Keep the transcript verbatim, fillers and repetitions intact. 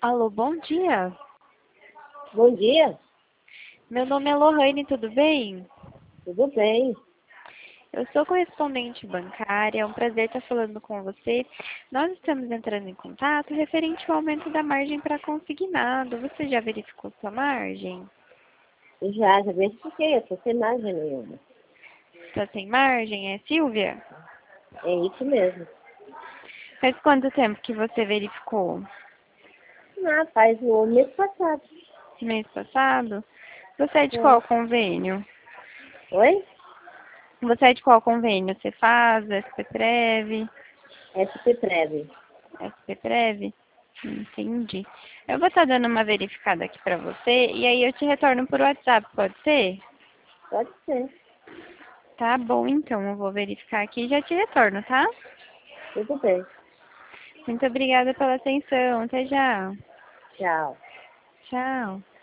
Alô, bom dia. Bom dia, Meu nome é Lohane, tudo bem? tudo bem? Eu sou correspondente bancária, é um prazer estar falando com você. Nós estamos entrando em contato referente ao aumento da margem para consignado. Você já verificou sua margem? Já, já verifiquei, eu tô sem margem nenhuma. Está sem margem, é Silvia? É isso mesmo. Faz quanto tempo que você verificou? Ah, faz o mês passado. Mês passado? Você é de É. qual convênio? Oi? Você é de qual convênio? Você faz S P Prev? S P Prev. S P Prev? Entendi. Eu vou estar dando uma verificada aqui pra você e aí eu te retorno por WhatsApp, pode ser? Pode ser. Tá bom, então. Eu vou verificar aqui e já te retorno, tá? Tudo bem. Muito obrigada pela atenção. Até já. Tchau. Tchau.